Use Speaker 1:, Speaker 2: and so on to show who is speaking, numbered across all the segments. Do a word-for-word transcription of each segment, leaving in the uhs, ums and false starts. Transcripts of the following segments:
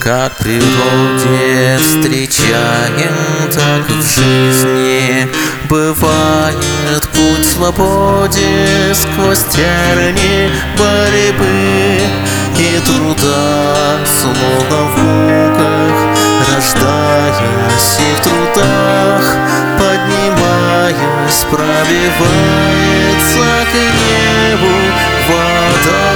Speaker 1: Как в природе встречаем, так и в жизни бывает путь свободе сквозь терни борьбы и труда, словно в муках, рождаясь и в трудах, поднимаясь, пробивается к небу вода.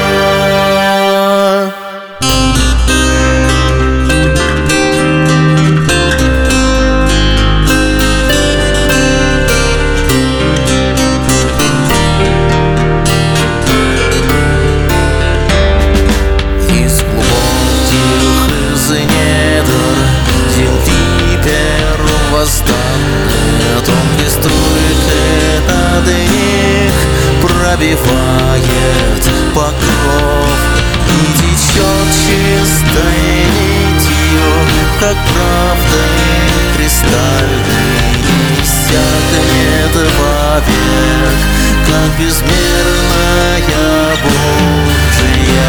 Speaker 1: Тонкой струйкой над них пробивает покров и течет чистой нитью, как правдой кристальной, иссякнет вовек, как безмерная Божья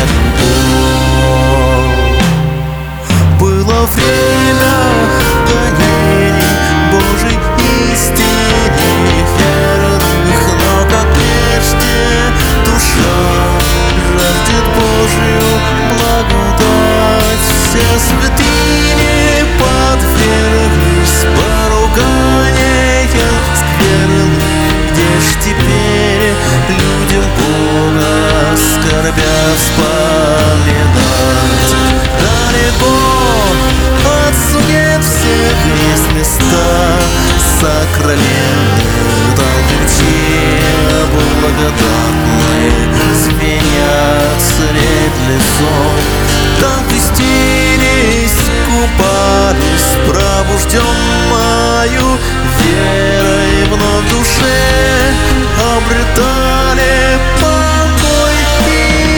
Speaker 1: любовь. Было время гонений Божьей истине верных, но как прежде душа жаждет Божью благодать. Все святыни подверглись поруганиям скверным, где ж теперь людям Бога скорбя вспоминать? Далеко от сует всех есть места сокровенные, там лучи благодатные звенят средь лесов, там крестились, купались, пробужденною верой вновь в душе обретали покой и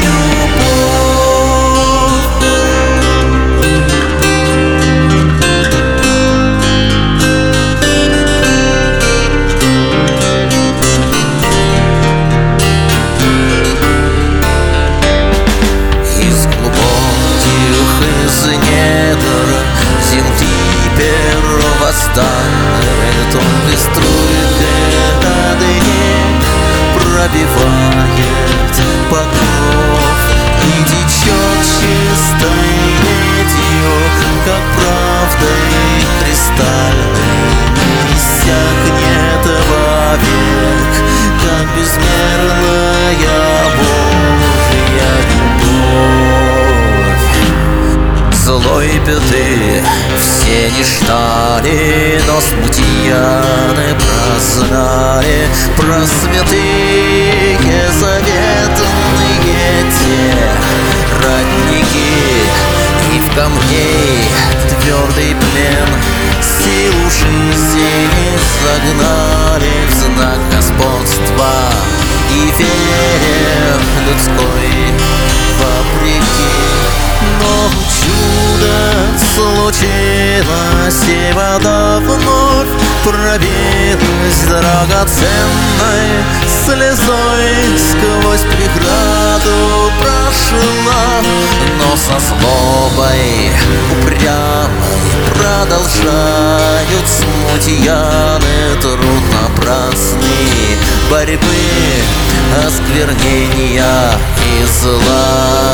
Speaker 1: любовь. Тонкой струйкой над них пробивает покров и течет чистой нитью, как правдой кристальной, иссякнет вовек, как безмерная Божья любовь. Злой беды все не ждали, но смутьяны прознали про святые заветные те родники, и в камней твердый плен силу жизни загнали в знак господства и вере людской вопреки. Но чудо случилось, и вода вновь пробилась драгоценной слезой, сквозь преграду прошла, но со злобой упрямой продолжают смутьяны труд напрасный борьбы, осквернения и зла.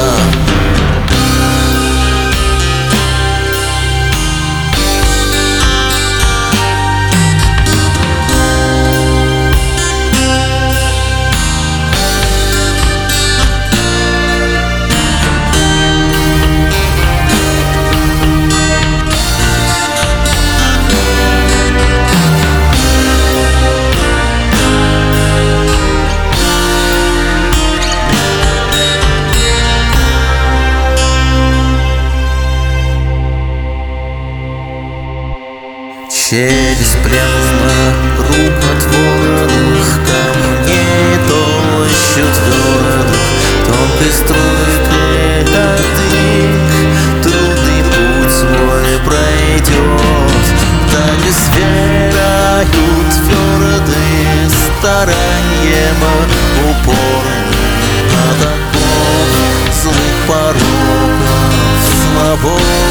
Speaker 1: Через племя рукотворных камней толщу твердых, тонкой струйкой от них трудный путь свой пройдет, так и сверяют твердые старанием упорным от оков злых пороков свобод.